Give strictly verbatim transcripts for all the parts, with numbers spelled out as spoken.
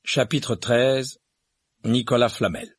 Chapitre treize. Nicolas Flamel.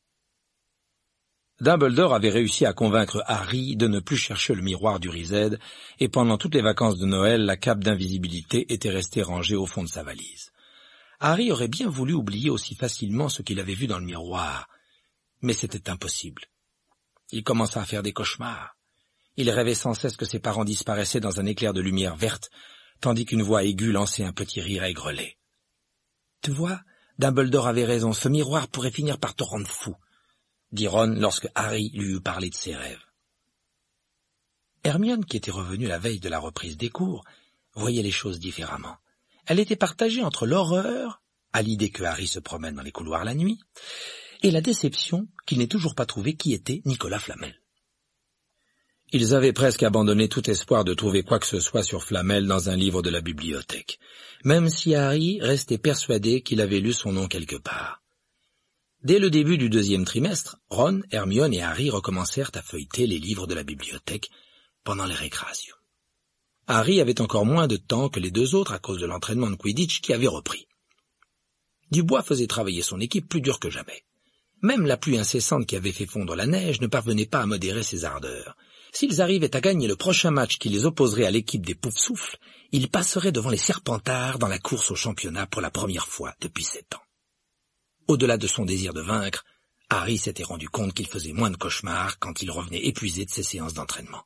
Dumbledore avait réussi à convaincre Harry de ne plus chercher le miroir du Riséd, et pendant toutes les vacances de Noël, la cape d'invisibilité était restée rangée au fond de sa valise. Harry aurait bien voulu oublier aussi facilement ce qu'il avait vu dans le miroir, mais c'était impossible. Il commença à faire des cauchemars. Il rêvait sans cesse que ses parents disparaissaient dans un éclair de lumière verte, tandis qu'une voix aiguë lançait un petit rire aigrelé. « Tu vois, Dumbledore avait raison, ce miroir pourrait finir par te rendre fou », dit Ron lorsque Harry lui eut parlé de ses rêves. Hermione, qui était revenue la veille de la reprise des cours, voyait les choses différemment. Elle était partagée entre l'horreur, à l'idée que Harry se promène dans les couloirs la nuit, et la déception qu'il n'ait toujours pas trouvé qui était Nicolas Flamel. Ils avaient presque abandonné tout espoir de trouver quoi que ce soit sur Flamel dans un livre de la bibliothèque, même si Harry restait persuadé qu'il avait lu son nom quelque part. Dès le début du deuxième trimestre, Ron, Hermione et Harry recommencèrent à feuilleter les livres de la bibliothèque pendant les récréations. Harry avait encore moins de temps que les deux autres à cause de l'entraînement de Quidditch qui avait repris. Dubois faisait travailler son équipe plus dur que jamais. Même la pluie incessante qui avait fait fondre la neige ne parvenait pas à modérer ses ardeurs. S'ils arrivaient à gagner le prochain match qui les opposerait à l'équipe des Poufsouffles, ils passeraient devant les Serpentards dans la course au championnat pour la première fois depuis sept ans. Au-delà de son désir de vaincre, Harry s'était rendu compte qu'il faisait moins de cauchemars quand il revenait épuisé de ses séances d'entraînement.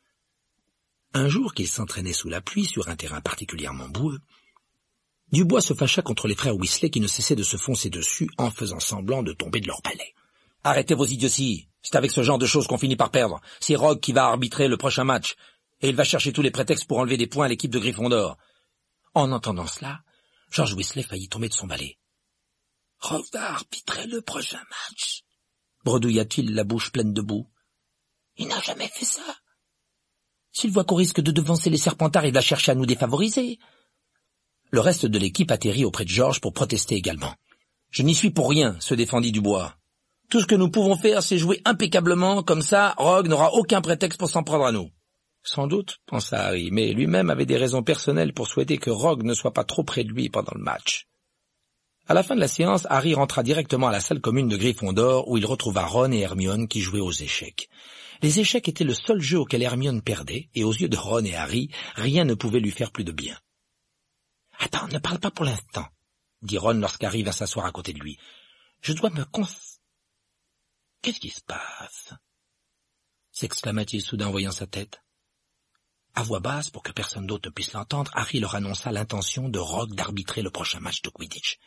Un jour qu'il s'entraînait sous la pluie sur un terrain particulièrement boueux, Dubois se fâcha contre les frères Weasley qui ne cessaient de se foncer dessus en faisant semblant de tomber de leur balai. « Arrêtez vos idioties, c'est avec ce genre de choses qu'on finit par perdre. C'est Rogue qui va arbitrer le prochain match, et il va chercher tous les prétextes pour enlever des points à l'équipe de Gryffondor. » En entendant cela, George Weasley faillit tomber de son balai. « Rogue va arbitrer le prochain match ?» bredouilla-t-il, la bouche pleine de boue. « Il n'a jamais fait ça. S'il voit qu'on risque de devancer les Serpentards, il va chercher à nous défavoriser. » Le reste de l'équipe atterrit auprès de George pour protester également. « Je n'y suis pour rien, » se défendit Dubois. « Tout ce que nous pouvons faire, c'est jouer impeccablement, comme ça, Rogue n'aura aucun prétexte pour s'en prendre à nous. » Sans doute, pensa Harry, mais lui-même avait des raisons personnelles pour souhaiter que Rogue ne soit pas trop près de lui pendant le match. À la fin de la séance, Harry rentra directement à la salle commune de Gryffondor où il retrouva Ron et Hermione qui jouaient aux échecs. Les échecs étaient le seul jeu auquel Hermione perdait, et aux yeux de Ron et Harry, rien ne pouvait lui faire plus de bien. « Attends, ne parle pas pour l'instant, » dit Ron lorsqu'Harry vint s'asseoir à côté de lui. « Je dois me cons... » « Qu'est-ce qui se passe ?» s'exclama-t-il soudain en voyant sa tête. À voix basse, pour que personne d'autre ne puisse l'entendre, Harry leur annonça l'intention de Rogue d'arbitrer le prochain match de Quidditch.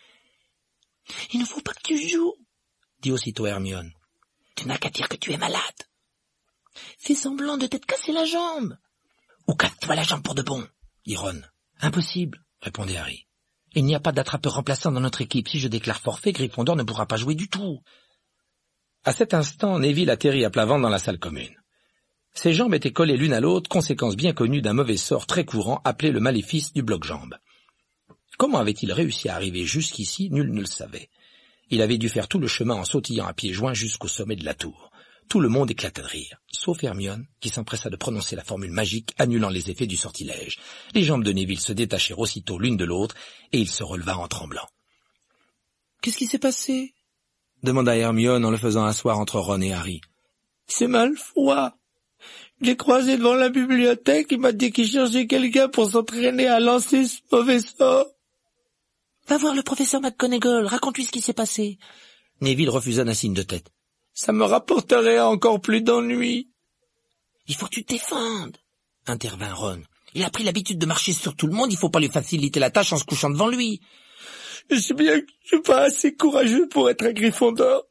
« Il ne faut pas que tu joues, » dit aussitôt Hermione. « Tu n'as qu'à dire que tu es malade. Fais semblant de t'être cassé la jambe. Ou casse-toi la jambe pour de bon, » dit Ron. « Impossible, » répondait Harry. « Il n'y a pas d'attrapeur remplaçant dans notre équipe. Si je déclare forfait, Gryffondor ne pourra pas jouer du tout. » À cet instant, Neville atterrit à plat ventre dans la salle commune. Ses jambes étaient collées l'une à l'autre, conséquence bien connue d'un mauvais sort très courant appelé le maléfice du bloc-jambe. Comment avait-il réussi à arriver jusqu'ici, nul ne le savait. Il avait dû faire tout le chemin en sautillant à pieds joints jusqu'au sommet de la tour. Tout le monde éclata de rire, sauf Hermione, qui s'empressa de prononcer la formule magique annulant les effets du sortilège. Les jambes de Neville se détachèrent aussitôt l'une de l'autre, et il se releva en tremblant. « Qu'est-ce qui s'est passé ?» demanda Hermione en le faisant asseoir entre Ron et Harry. « C'est Malfoy. Je l'ai croisé devant la bibliothèque, il m'a dit qu'il cherchait quelqu'un pour s'entraîner à lancer ce mauvais sort. »« Va voir le professeur McGonagall, raconte-lui ce qui s'est passé. » Neville refusa d'un signe de tête. « Ça me rapporterait encore plus d'ennuis. »« Il faut que tu te défendes, » intervint Ron. « Il a pris l'habitude de marcher sur tout le monde, il faut pas lui faciliter la tâche en se couchant devant lui. »« Je sais bien que je suis pas assez courageux pour être un Gryffondor.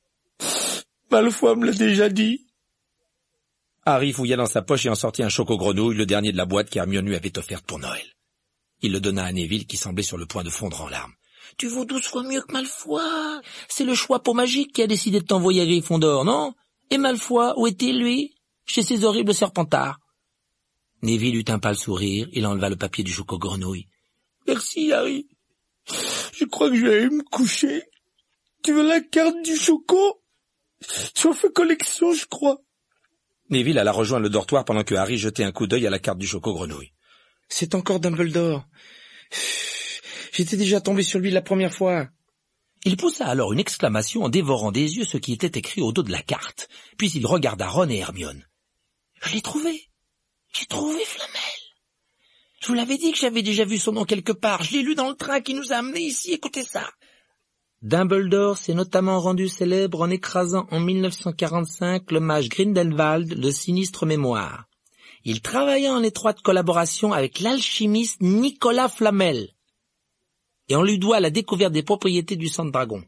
Malfoy me l'a déjà dit. » Harry fouilla dans sa poche et en sortit un choco-grenouille, le dernier de la boîte qu'Hermione lui avait offerte pour Noël. Il le donna à Neville qui semblait sur le point de fondre en larmes. « Tu vaux douze fois mieux que Malfoy. C'est le choix pour magique qui a décidé de t'envoyer à Gryffondor, non? Et Malfoy, où est-il, lui? Chez ces horribles Serpentards. » Neville eut un pâle sourire, il enleva le papier du choco-grenouille. « Merci, Harry. Je crois que je vais aller me coucher. Tu veux la carte du choco? Tu en fais collection, je crois. » Neville alla rejoindre le dortoir pendant que Harry jetait un coup d'œil à la carte du choco-grenouille. « C'est encore Dumbledore. J'étais déjà tombé sur lui la première fois. Il poussa alors une exclamation en dévorant des yeux ce qui était écrit au dos de la carte, puis il regarda Ron et Hermione. « Je l'ai trouvé. J'ai trouvé Flamel. Je vous l'avais dit que j'avais déjà vu son nom quelque part. Je l'ai lu dans le train qui nous a amenés ici. Écoutez ça. » Dumbledore s'est notamment rendu célèbre en écrasant en mille neuf cent quarante-cinq le mage Grindelwald, le sinistre mémoire. Il travailla en étroite collaboration avec l'alchimiste Nicolas Flamel, et on lui doit la découverte des propriétés du sang de dragon.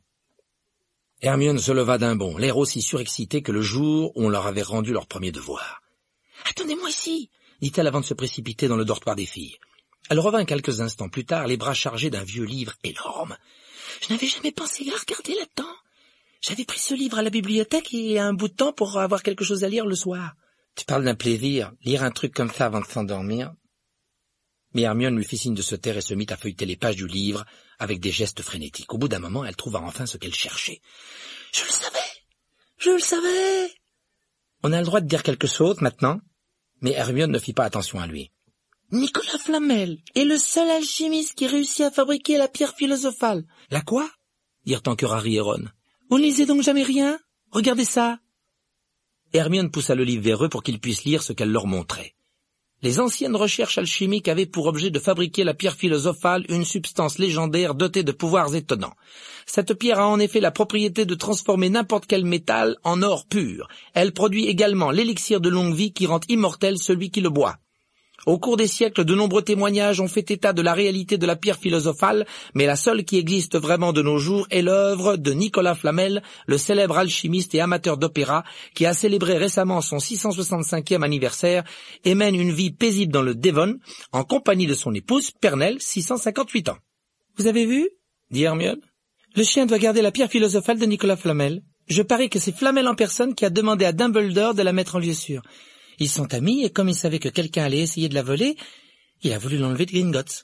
Hermione se leva d'un bond, l'air aussi surexcité que le jour où on leur avait rendu leur premier devoir. « Attendez-moi ici !» dit-elle avant de se précipiter dans le dortoir des filles. Elle revint quelques instants plus tard, les bras chargés d'un vieux livre énorme. « Je n'avais jamais pensé à regarder là-dedans. J'avais pris ce livre à la bibliothèque il y a un bout de temps pour avoir quelque chose à lire le soir. »« Tu parles d'un plaisir, lire un truc comme ça avant de s'endormir ?» Mais Hermione lui fit signe de se taire et se mit à feuilleter les pages du livre avec des gestes frénétiques. Au bout d'un moment, elle trouva enfin ce qu'elle cherchait. « Je le savais! Je le savais !» On a le droit de dire quelque chose maintenant, mais Hermione ne fit pas attention à lui. « Nicolas Flamel est le seul alchimiste qui réussit à fabriquer la pierre philosophale. »« La quoi ?» dirent en chœur Harry et Ron. « Vous ne lisez donc jamais rien? Regardez ça !» Hermione poussa le livre vers eux pour qu'ils puissent lire ce qu'elle leur montrait. Les anciennes recherches alchimiques avaient pour objet de fabriquer la pierre philosophale, une substance légendaire dotée de pouvoirs étonnants. Cette pierre a en effet la propriété de transformer n'importe quel métal en or pur. Elle produit également l'élixir de longue vie qui rend immortel celui qui le boit. Au cours des siècles, de nombreux témoignages ont fait état de la réalité de la pierre philosophale, mais la seule qui existe vraiment de nos jours est l'œuvre de Nicolas Flamel, le célèbre alchimiste et amateur d'opéra, qui a célébré récemment son six cent soixante-cinquième anniversaire et mène une vie paisible dans le Devon, en compagnie de son épouse, Pernelle, six cent cinquante-huit ans. « Vous avez vu ?» dit Hermione. « Le chien doit garder la pierre philosophale de Nicolas Flamel. Je parie que c'est Flamel en personne qui a demandé à Dumbledore de la mettre en lieu sûr. Ils sont amis, et comme il savait que quelqu'un allait essayer de la voler, il a voulu l'enlever de Gringotts.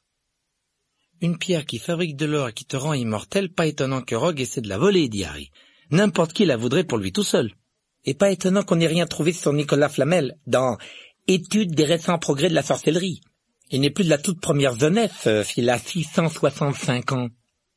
Une pierre qui fabrique de l'or et qui te rend immortel, pas étonnant que Rogue essaie de la voler, dit Harry. N'importe qui la voudrait pour lui tout seul. Et pas étonnant qu'on n'ait rien trouvé sur Nicolas Flamel dans « Étude des récents progrès de la sorcellerie ». Il n'est plus de la toute première jeunesse, euh, il a six cent soixante-cinq ans.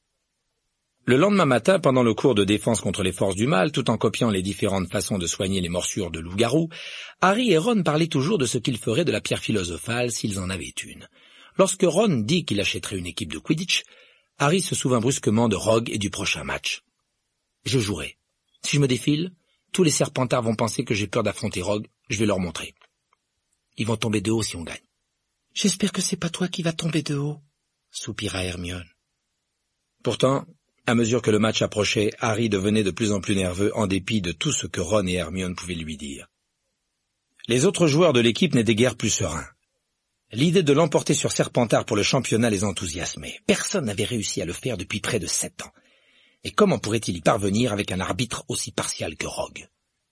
Le lendemain matin, pendant le cours de défense contre les forces du mal, tout en copiant les différentes façons de soigner les morsures de loup-garou, Harry et Ron parlaient toujours de ce qu'ils feraient de la pierre philosophale s'ils en avaient une. Lorsque Ron dit qu'il achèterait une équipe de Quidditch, Harry se souvint brusquement de Rogue et du prochain match. « Je jouerai. Si je me défile, tous les Serpentards vont penser que j'ai peur d'affronter Rogue, je vais leur montrer. Ils vont tomber de haut si on gagne. »« J'espère que c'est pas toi qui vas tomber de haut, » soupira Hermione. Pourtant, à mesure que le match approchait, Harry devenait de plus en plus nerveux en dépit de tout ce que Ron et Hermione pouvaient lui dire. Les autres joueurs de l'équipe n'étaient guère plus sereins. L'idée de l'emporter sur Serpentard pour le championnat les enthousiasmait. Personne n'avait réussi à le faire depuis près de sept ans. Et comment pourrait-il y parvenir avec un arbitre aussi partial que Rogue?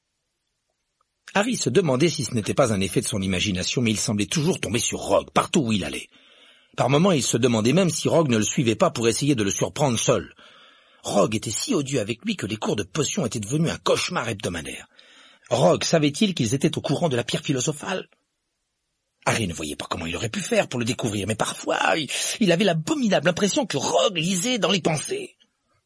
Harry se demandait si ce n'était pas un effet de son imagination, mais il semblait toujours tomber sur Rogue, partout où il allait. Par moments, il se demandait même si Rogue ne le suivait pas pour essayer de le surprendre seul. Rogue était si odieux avec lui que les cours de potions étaient devenus un cauchemar hebdomadaire. Rogue savait-il qu'ils étaient au courant de la pierre philosophale? Harry ne voyait pas comment il aurait pu faire pour le découvrir, mais parfois, il avait l'abominable impression que Rogue lisait dans les pensées.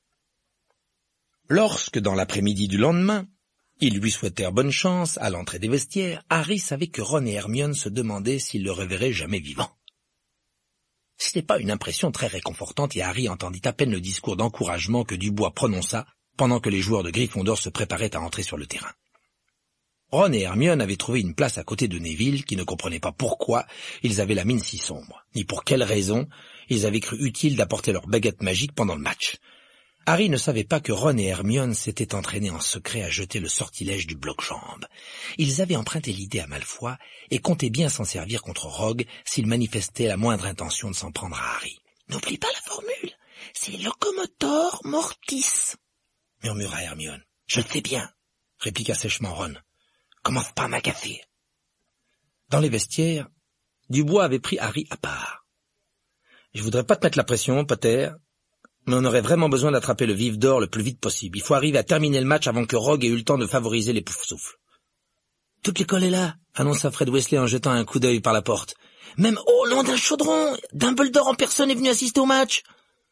Lorsque, dans l'après-midi du lendemain, ils lui souhaitèrent bonne chance à l'entrée des vestiaires, Harry savait que Ron et Hermione se demandaient s'ils le reverraient jamais vivant. Ce n'était pas une impression très réconfortante et Harry entendit à peine le discours d'encouragement que Dubois prononça pendant que les joueurs de Gryffondor se préparaient à entrer sur le terrain. Ron et Hermione avaient trouvé une place à côté de Neville qui ne comprenait pas pourquoi ils avaient la mine si sombre, ni pour quelle raison ils avaient cru utile d'apporter leur baguette magique pendant le match. Harry ne savait pas que Ron et Hermione s'étaient entraînés en secret à jeter le sortilège du bloc-jambe. Ils avaient emprunté l'idée à Malfoy et comptaient bien s'en servir contre Rogue s'il manifestait la moindre intention de s'en prendre à Harry. « N'oublie pas la formule, c'est Locomotor Mortis » murmura Hermione. « Je le sais bien » répliqua sèchement Ron. « Commence pas à m'agacer. » Dans les vestiaires, Dubois avait pris Harry à part. « Je voudrais pas te mettre la pression, Potter, mais on aurait vraiment besoin d'attraper le vif d'or le plus vite possible. Il faut arriver à terminer le match avant que Rogue ait eu le temps de favoriser les poufs-souffles. »« Toute l'école est là » annonça Fred Weasley en jetant un coup d'œil par la porte. « Même au long d'un chaudron, Dumbledore en personne est venu assister au match. »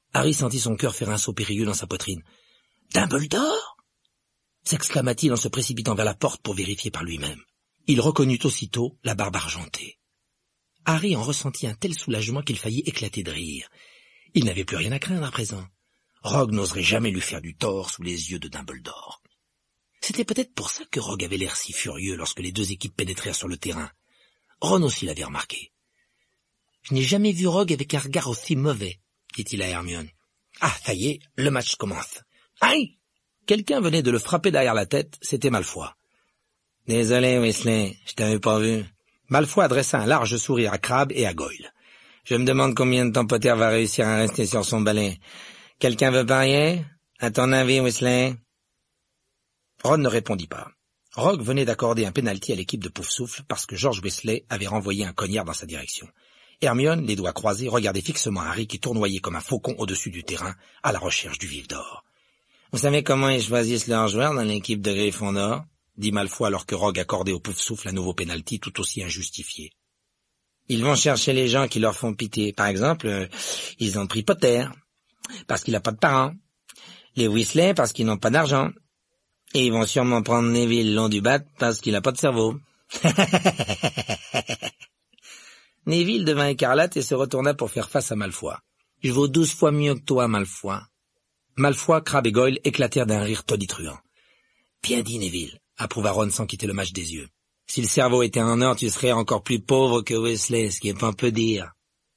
Harry sentit son cœur faire un saut périlleux dans sa poitrine. « Dumbledore » s'exclama-t-il en se précipitant vers la porte pour vérifier par lui-même. Il reconnut aussitôt la barbe argentée. Harry en ressentit un tel soulagement qu'il faillit éclater de rire. Il n'avait plus rien à craindre à présent. Rogue n'oserait jamais lui faire du tort sous les yeux de Dumbledore. C'était peut-être pour ça que Rogue avait l'air si furieux lorsque les deux équipes pénétrèrent sur le terrain. Ron aussi l'avait remarqué. « Je n'ai jamais vu Rogue avec un regard aussi mauvais, » dit-il à Hermione. « Ah, ça y est, le match commence. »« Aïe !» Quelqu'un venait de le frapper derrière la tête, c'était Malfoy. « Désolé, Weasley, je t'avais pas vu. » Malfoy adressa un large sourire à Crabbe et à Goyle. « Je me demande combien de temps Potter va réussir à rester sur son balai. Quelqu'un veut parier? À ton avis, Weasley ?» Ron ne répondit pas. Rogue venait d'accorder un pénalty à l'équipe de Poufsouffle parce que George Weasley avait renvoyé un cognard dans sa direction. Hermione, les doigts croisés, regardait fixement Harry qui tournoyait comme un faucon au-dessus du terrain à la recherche du vif d'or. « Vous savez comment ils choisissent leurs joueurs dans l'équipe de Gryffondor ?» dit Malfoy alors que Rogue accordait au Poufsouffle un nouveau pénalty tout aussi injustifié. « Ils vont chercher les gens qui leur font pitié. Par exemple, euh, ils ont pris Potter, parce qu'il n'a pas de parents. Les Weasley, parce qu'ils n'ont pas d'argent. Et ils vont sûrement prendre Neville long du bat, parce qu'il n'a pas de cerveau. » Neville devint écarlate et se retourna pour faire face à Malfoy. « Je vaux douze fois mieux que toi, Malfoy. » Malfoy, Crabbe et Goyle éclatèrent d'un rire tonitruant. « Bien dit, Neville, » approuva Ron sans quitter le match des yeux. « Si le cerveau était en or, tu serais encore plus pauvre que Weasley, ce qui est pas un peu dire. »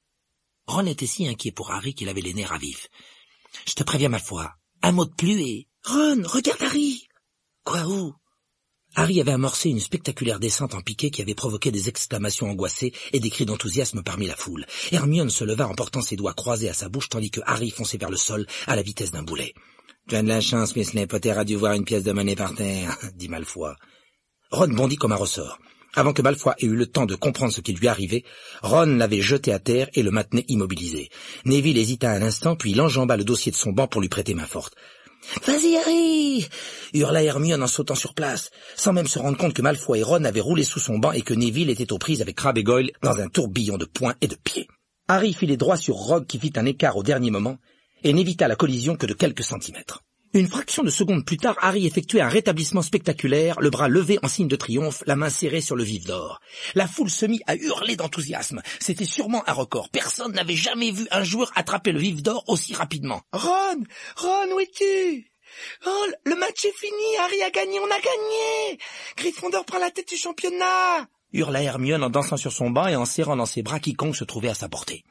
Ron était si inquiet pour Harry qu'il avait les nerfs à vif. « Je te préviens, Malfoy, un mot de plus et... »« Ron, regarde Harry !»« Quoi, où ?» Harry avait amorcé une spectaculaire descente en piqué qui avait provoqué des exclamations angoissées et des cris d'enthousiasme parmi la foule. Hermione se leva en portant ses doigts croisés à sa bouche tandis que Harry fonçait vers le sol à la vitesse d'un boulet. « Tu as de la chance, Weasley, Potter a dû voir une pièce de monnaie par terre, » dit Malfoy. Ron bondit comme un ressort. Avant que Malfoy ait eu le temps de comprendre ce qui lui arrivait, Ron l'avait jeté à terre et le maintenait immobilisé. Neville hésita un instant, puis il enjamba le dossier de son banc pour lui prêter main forte. « Vas-y, Harry !» hurla Hermione en sautant sur place, sans même se rendre compte que Malfoy et Ron avaient roulé sous son banc et que Neville était aux prises avec Crabbe et Goyle dans un tourbillon de poings et de pieds. Harry filait droit sur Rogue qui fit un écart au dernier moment et n'évita la collision que de quelques centimètres. Une fraction de seconde plus tard, Harry effectuait un rétablissement spectaculaire, le bras levé en signe de triomphe, la main serrée sur le vif d'or. La foule se mit à hurler d'enthousiasme. C'était sûrement un record. Personne n'avait jamais vu un joueur attraper le vif d'or aussi rapidement. « Ron, Ron, où es-tu ? Oh, le match est fini, Harry a gagné, on a gagné ! Gryffondor prend la tête du championnat !» hurla Hermione en dansant sur son banc et en serrant dans ses bras quiconque se trouvait à sa portée.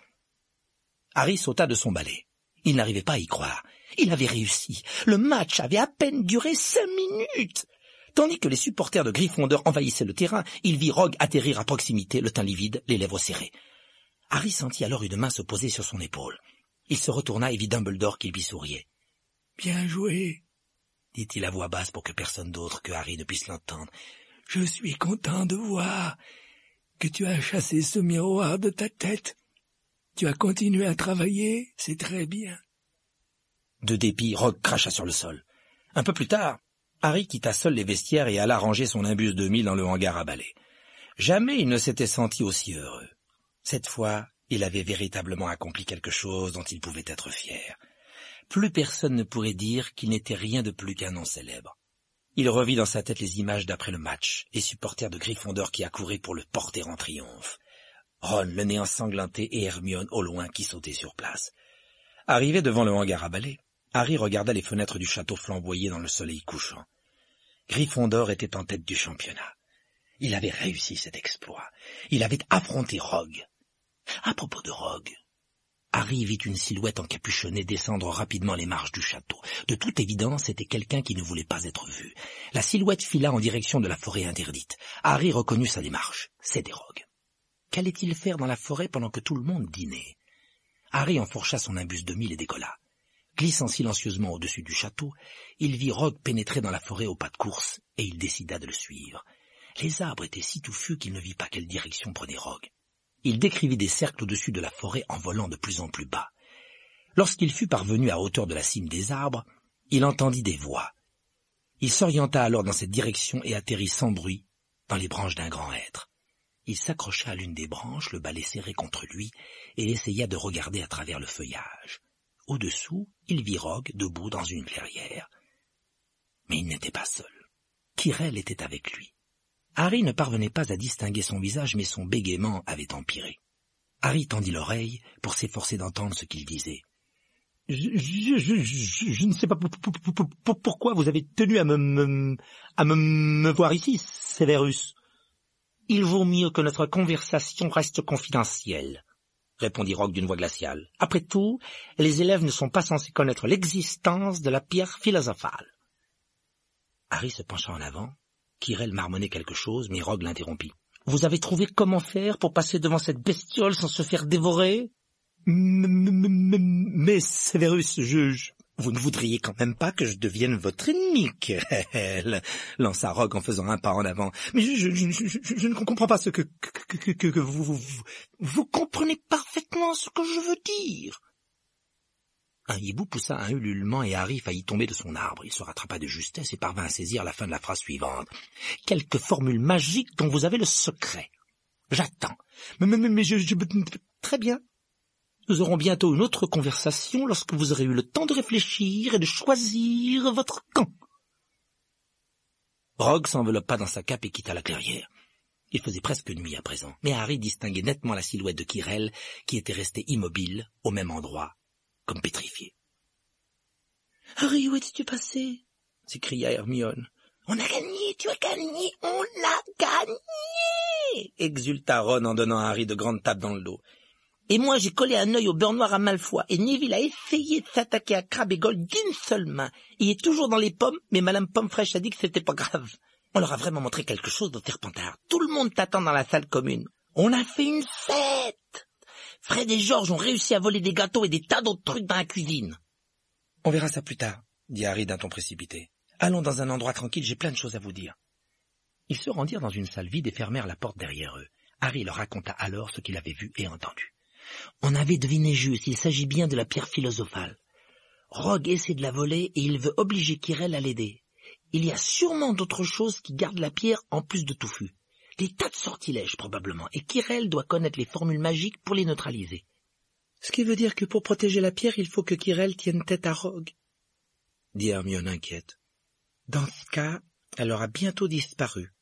Harry sauta de son balai. Il n'arrivait pas à y croire. Il avait réussi. Le match avait à peine duré cinq minutes. Tandis que les supporters de Gryffondor envahissaient le terrain, il vit Rogue atterrir à proximité, le teint livide, les lèvres serrées. Harry sentit alors une main se poser sur son épaule. Il se retourna et vit Dumbledore qui lui souriait. « Bien joué !» dit-il à voix basse pour que personne d'autre que Harry ne puisse l'entendre. « Je suis content de voir que tu as chassé ce miroir de ta tête. Tu as continué à travailler, c'est très bien. » De dépit, Rogue cracha sur le sol. Un peu plus tard, Harry quitta seul les vestiaires et alla ranger son imbus de mie dans le hangar à balai. Jamais il ne s'était senti aussi heureux. Cette fois, il avait véritablement accompli quelque chose dont il pouvait être fier. Plus personne ne pourrait dire qu'il n'était rien de plus qu'un nom célèbre. Il revit dans sa tête les images d'après le match, les supporters de Gryffondor qui accouraient pour le porter en triomphe. Ron, le nez ensanglanté, et Hermione au loin qui sautait sur place. Arrivé devant le hangar à balai, Harry regarda les fenêtres du château flamboyer dans le soleil couchant. Gryffondor était en tête du championnat. Il avait réussi cet exploit. Il avait affronté Rogue. À propos de Rogue, Harry vit une silhouette encapuchonnée descendre rapidement les marches du château. De toute évidence, c'était quelqu'un qui ne voulait pas être vu. La silhouette fila en direction de la forêt interdite. Harry reconnut sa démarche. C'était Rogue. Qu'allait-il faire dans la forêt pendant que tout le monde dînait? Harry enfourcha son imbus de mille et décolla. Glissant silencieusement au-dessus du château, il vit Rogue pénétrer dans la forêt au pas de course, et il décida de le suivre. Les arbres étaient si touffus qu'il ne vit pas quelle direction prenait Rogue. Il décrivit des cercles au-dessus de la forêt en volant de plus en plus bas. Lorsqu'il fut parvenu à hauteur de la cime des arbres, il entendit des voix. Il s'orienta alors dans cette direction et atterrit sans bruit dans les branches d'un grand hêtre. Il s'accrocha à l'une des branches, le balai serré contre lui, et essaya de regarder à travers le feuillage. Au-dessous, il vit Rogue debout dans une clairière. Mais il n'était pas seul. Quirrell était avec lui. Harry ne parvenait pas à distinguer son visage, mais son bégaiement avait empiré. Harry tendit l'oreille pour s'efforcer d'entendre ce qu'il disait. Je, je, je, je, je ne sais pas pour, pour, pour, pour, pourquoi vous avez tenu à me, me, à me, me voir ici, Severus. Il vaut mieux que notre conversation reste confidentielle, répondit Rogue d'une voix glaciale. Après tout, les élèves ne sont pas censés connaître l'existence de la pierre philosophale. Harry se pencha en avant. Quirrell marmonnait quelque chose, mais Rogue l'interrompit. « Vous avez trouvé comment faire pour passer devant cette bestiole sans se faire dévorer ?»« Mais, Severus, je, je... Vous ne voudriez quand même pas que je devienne votre ennemi, Quirrell ?» lança Rogue en faisant un pas en avant. « Mais je, je, je, je, je ne comprends pas ce que, que, que, que, que vous, vous... Vous comprenez parfaitement ce que je veux dire !» Un hibou poussa un ululement et Harry faillit tomber de son arbre. Il se rattrapa de justesse et parvint à saisir la fin de la phrase suivante. « Quelque formule magique dont vous avez le secret. J'attends. Mais, mais, mais je, je... Très bien. Nous aurons bientôt une autre conversation lorsque vous aurez eu le temps de réfléchir et de choisir votre camp. » Rogue s'enveloppa dans sa cape et quitta la clairière. Il faisait presque nuit à présent, mais Harry distinguait nettement la silhouette de Quirrell qui était resté immobile au même endroit, comme pétrifié. « Harry, où étais-tu passé ?» s'écria Hermione. « On a gagné, tu as gagné, on l'a gagné !» exulta Ron en donnant à Harry de grandes tapes dans le dos. « Et moi, j'ai collé un œil au beurre noir à Malfoy, et Neville a essayé de s'attaquer à Crabbe et Goyle d'une seule main. Il est toujours dans les pommes, mais Madame Pomme-Fraîche a dit que c'était pas grave. On leur a vraiment montré quelque chose dans Serpentard. Tout le monde t'attend dans la salle commune. On a fait une fête. Fred et George ont réussi à voler des gâteaux et des tas d'autres trucs dans la cuisine. »« On verra ça plus tard, » dit Harry d'un ton précipité. « Allons dans un endroit tranquille, j'ai plein de choses à vous dire. » Ils se rendirent dans une salle vide et fermèrent la porte derrière eux. Harry leur raconta alors ce qu'il avait vu et entendu. « On avait deviné juste, il s'agit bien de la pierre philosophale. Rogue essaie de la voler et il veut obliger Quirrell à l'aider. Il y a sûrement d'autres choses qui gardent la pierre en plus de Touffu. Des tas de sortilèges probablement, et Quirrell doit connaître les formules magiques pour les neutraliser. Ce qui veut dire que pour protéger la pierre, il faut que Quirrell tienne tête à Rogue, dit Hermione inquiète. Dans ce cas, elle aura bientôt disparu,